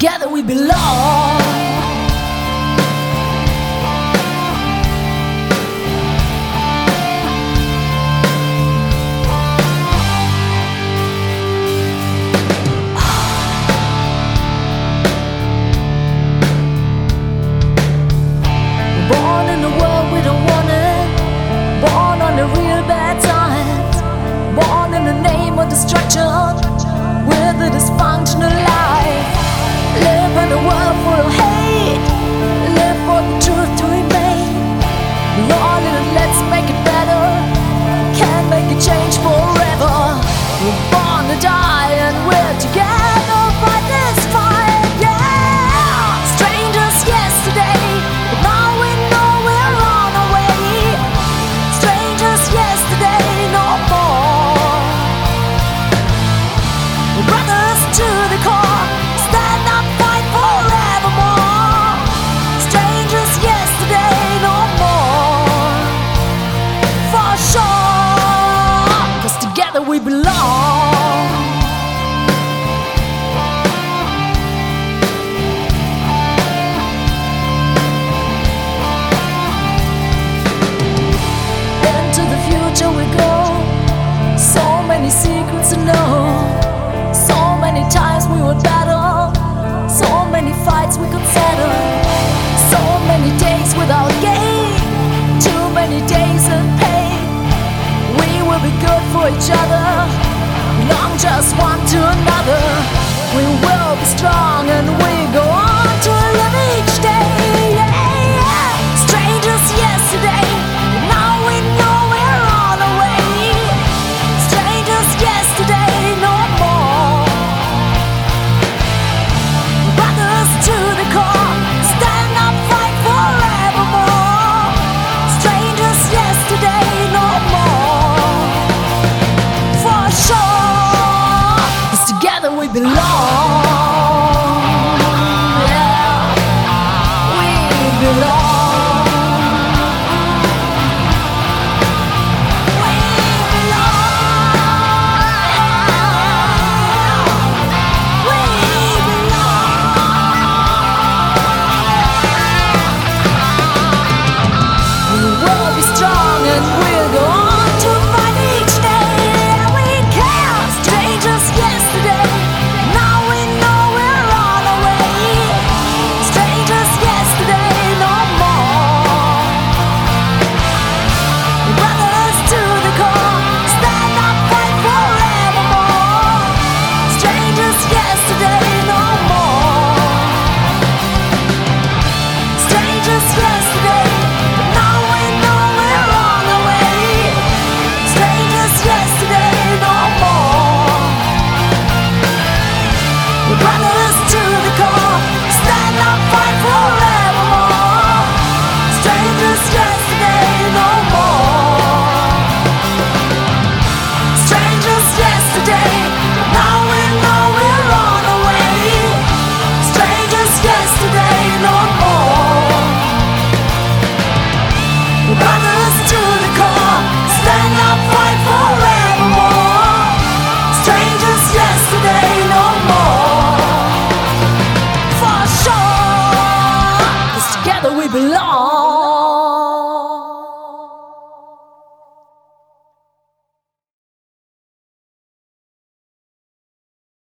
together we belong. Born in a world we don't want it, born on the real bad times, born in the name of destruction, with a dysfunctional life. Live in a world full of hate, live for the truth to remain. Lord, let's make it better, can't make a change forever. We're born to die and we're together, fight this fight, yeah. Strangers yesterday, but now we know we're on our way. Strangers yesterday, no more. We're brothers to the core, stand up, fight forevermore. Strangers yesterday, no more. For sure, 'cause together we belong. Into the future we go, so many secrets to know. So many times we would battle, so many fights we could settle. So many days without gain, too many days in pain. We will be good for each other, belong just one to another. We will be strong and we go on to live each day, yeah. Strangers yesterday, now we know we're on our way. Strangers yesterday, no more. Brothers to the core, stand up, fight forevermore. Strangers yesterday, no more. For sure, 'cause together we belong. Yeah, we belong. We belong. We belong. We will be strong and we